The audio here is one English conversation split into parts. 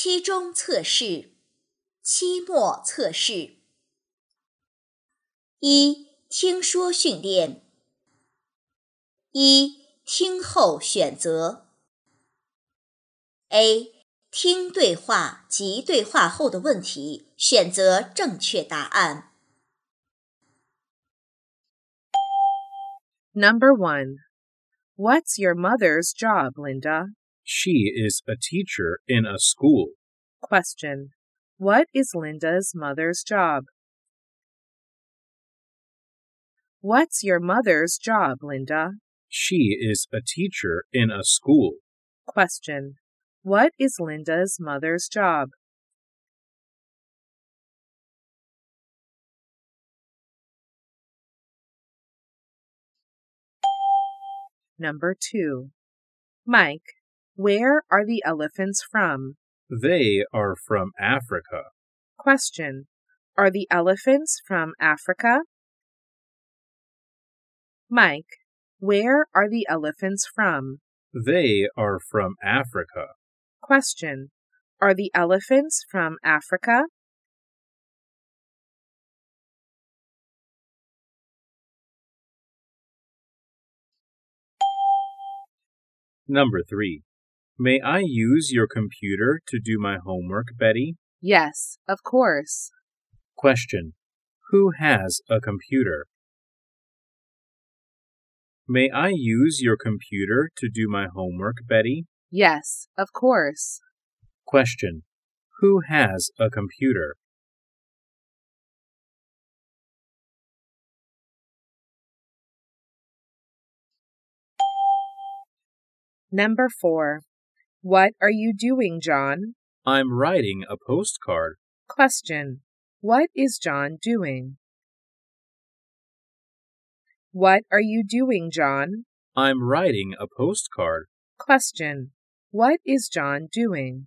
期中测试、期末测试。一、听说训练。一、听后选择。A. 听对话及对话后的问题，选择正确答案。 Number 1. What's your mother's job, Linda? She is a teacher in a school. Question. What is Linda's mother's job? What's your mother's job, Linda? She is a teacher in a school. Question. What is Linda's mother's job? Number 2. Mike, where are the elephants from? They are from Africa. Question. Are the elephants from Africa? Mike, where are the elephants from? They are from Africa. Question. Are the elephants from Africa? Number 3. May I use your computer to do my homework, Betty? Yes, of course. Question. Who has a computer? May I use your computer to do my homework, Betty? Yes, of course. Question. Who has a computer? Number 4. What are you doing, John? I'm writing a postcard. Question. What is John doing? What are you doing, John? I'm writing a postcard. Question. What is John doing?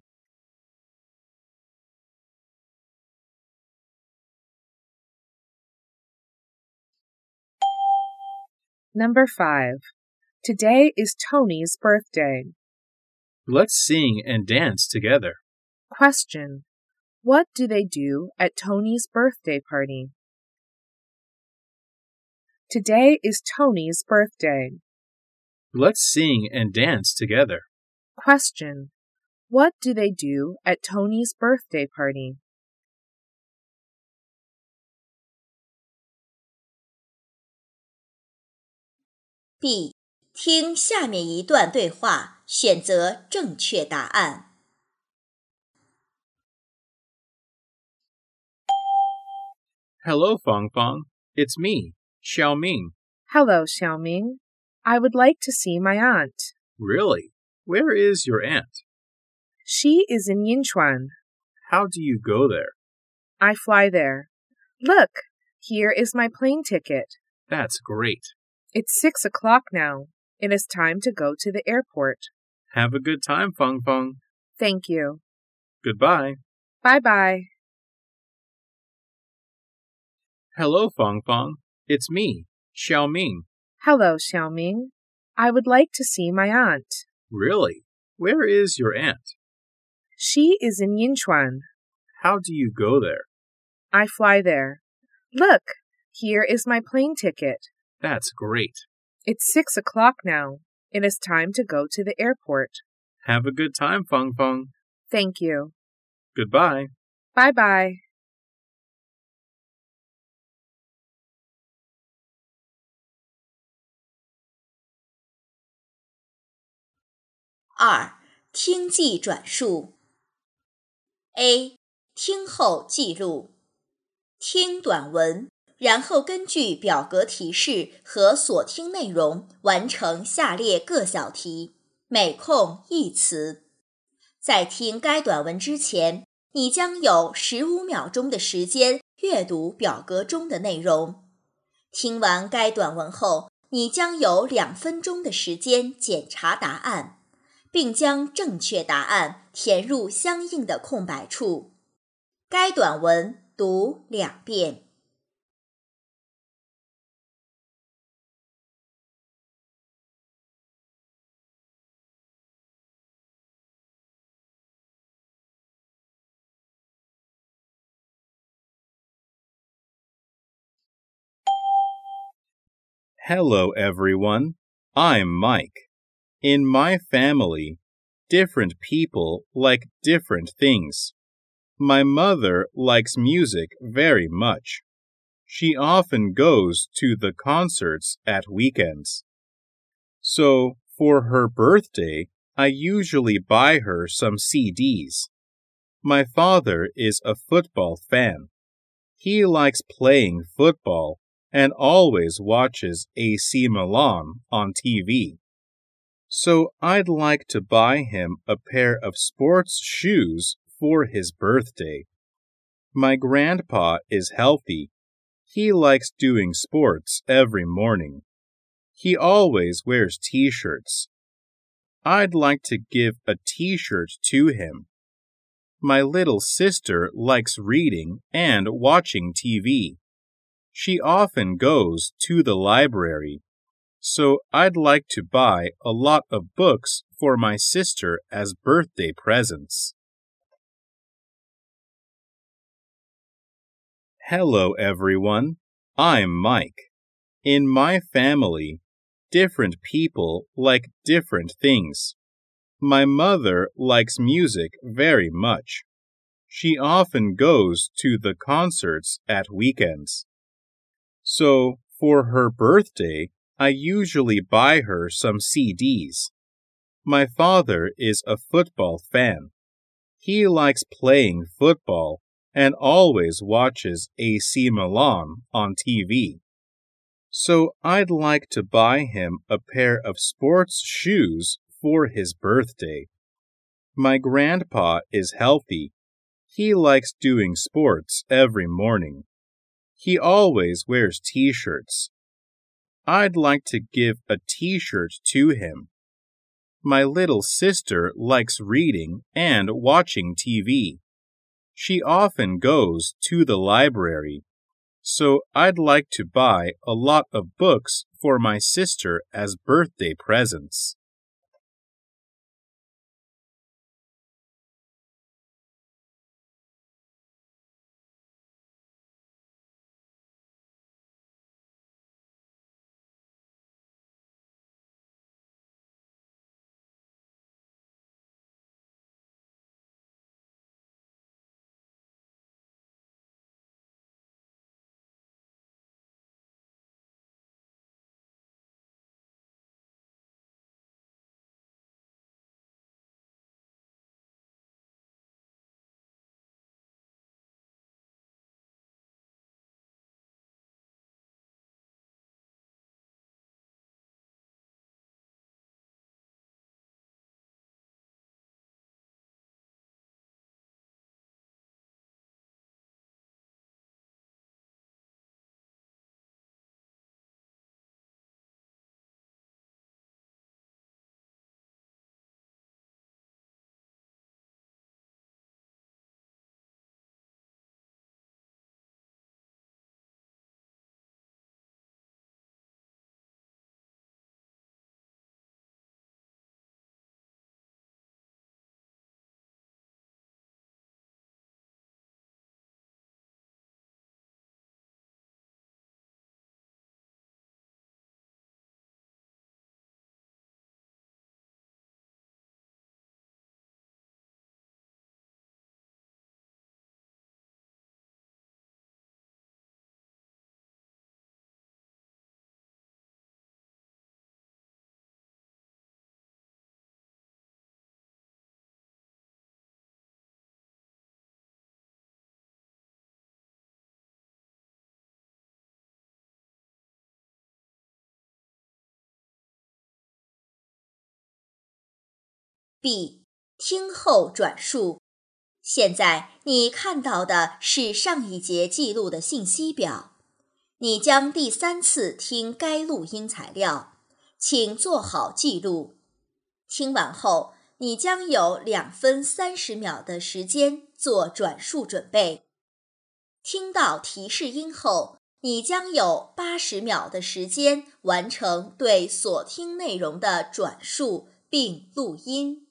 Number 5. Today is Tony's birthday. Let's sing and dance together. Question. What do they do at Tony's birthday party? Today is Tony's birthday. Let's sing and dance together. Question. What do they do at Tony's birthday party? B. 听下面一段对话，选择正确答案。 Hello, Fong Fong. It's me, Xiaoming. Hello, Xiaoming. I would like to see my aunt. Really? Where is your aunt? She is in Yinchuan. How do you go there? I fly there. Look, here is my plane ticket. That's great. It's 6 o'clock now. It is time to go to the airport. Have a good time, Fong Fong. Thank you. Goodbye. Bye-bye. Hello, Fong Fong. It's me, Xiaoming. Hello, Xiaoming. I would like to see my aunt. Really? Where is your aunt? She is in Yinchuan. How do you go there? I fly there. Look, here is my plane ticket. That's great. It's 6 o'clock now. It is time to go to the airport. Have a good time, Fong Fong. Thank you. Goodbye. Bye-bye. 2. 听记转述。A. 听后记录。听短文，然后根据表格提示和所听内容完成下列各小题，每空1词。在听该短文之前，你将有15秒钟的时间阅读表格中的内容。听完该短文后，你将有2分钟的时间检查答案，并将正确答案填入相应的空白处。该短文读2遍。 Hello, everyone. I'm Mike. In my family, different people like different things. My mother likes music very much. She often goes to the concerts at weekends. So, for her birthday, I usually buy her some CDs. My father is a football fan. He likes playing football and always watches AC Milan on TV. So I'd like to buy him a pair of sports shoes for his birthday. My grandpa is healthy. He likes doing sports every morning. He always wears t-shirts. I'd like to give a t-shirt to him. My little sister likes reading and watching TV. She often goes to the library. So I'd like to buy a lot of books for my sister as birthday presents. Hello, everyone. I'm Mike. In my family, different people like different things. My mother likes music very much. She often goes to the concerts at weekends. So, for her birthday, I usually buy her some CDs. My father is a football fan. He likes playing football and always watches AC Milan on TV. So I'd like to buy him a pair of sports shoes for his birthday. My grandpa is healthy. He likes doing sports every morning. He always wears t-shirts. I'd like to give a t-shirt to him. My little sister likes reading and watching TV. She often goes to the library. So I'd like to buy a lot of books for my sister as birthday presents. B. 听后转述。现在你看到的是上一节记录的信息表。你将第3次听该录音材料，请做好记录。听完后，你将有2分30秒的时间做转述准备。听到提示音后，你将有80秒的时间完成对所听内容的转述并录音。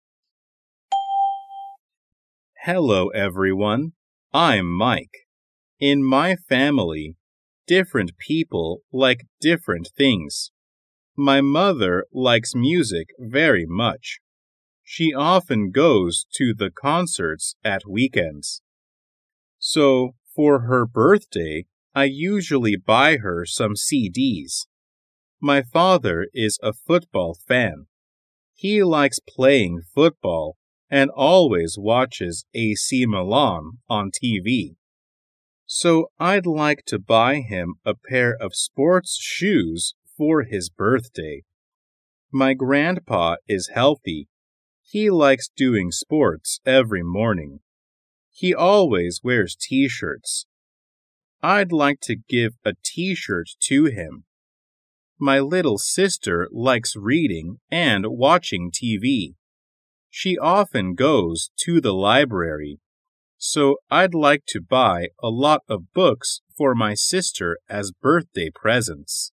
Hello, everyone. I'm Mike. In my family, different people like different things. My mother likes music very much. She often goes to the concerts at weekends. So, for her birthday, I usually buy her some CDs. My father is a football fan. He likes playing football and always watches AC Milan on TV. So I'd like to buy him a pair of sports shoes for his birthday. My grandpa is healthy. He likes doing sports every morning. He always wears t-shirts. I'd like to give a t-shirt to him. My little sister likes reading and watching TV. She often goes to the library. So I'd like to buy a lot of books for my sister as birthday presents.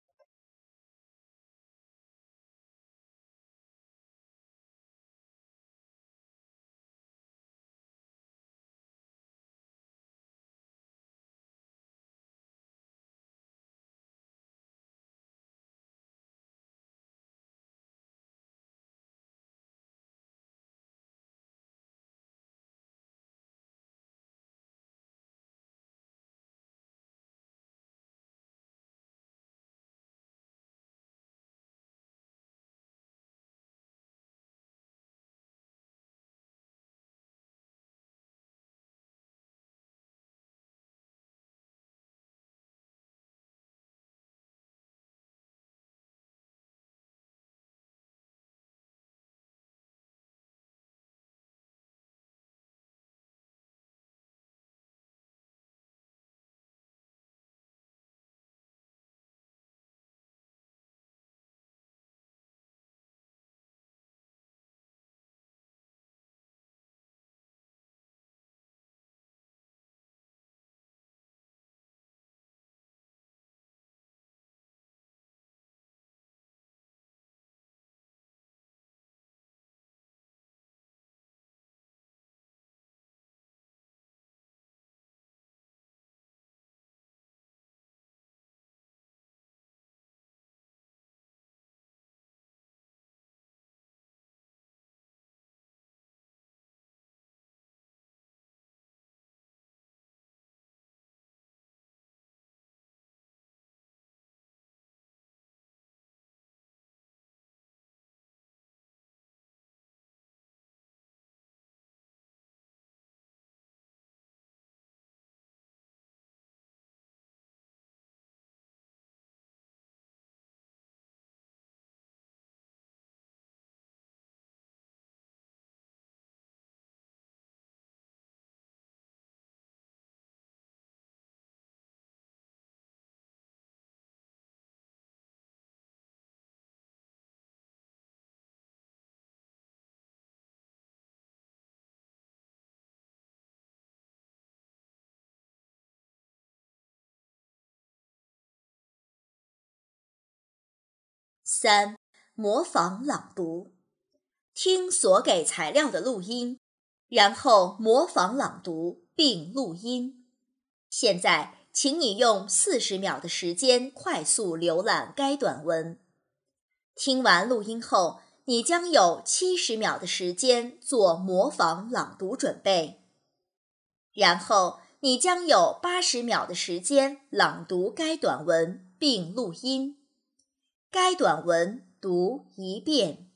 3. 模仿朗读。听所给材料的录音，然后模仿朗读并录音。现在，请你用40秒的时间快速浏览该短文。听完录音后，你将有70秒的时间做模仿朗读准备。然后，你将有80秒的时间朗读该短文并录音。该短文读一遍。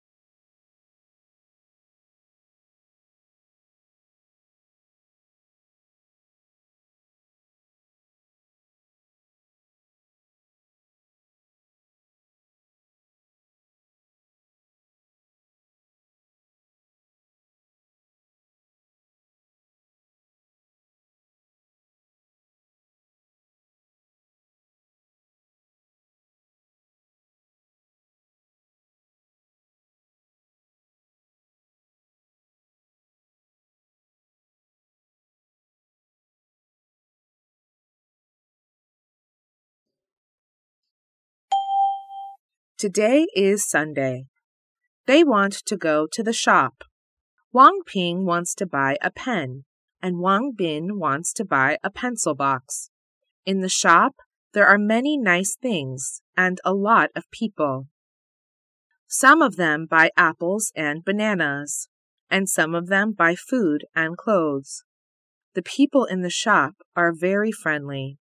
Today is Sunday. They want to go to the shop. Wang Ping wants to buy a pen, and Wang Bin wants to buy a pencil box. In the shop, there are many nice things and a lot of people. Some of them buy apples and bananas, and some of them buy food and clothes. The people in the shop are very friendly.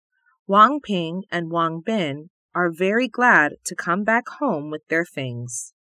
Wang Ping and Wang Bin are very glad to come back home with their things.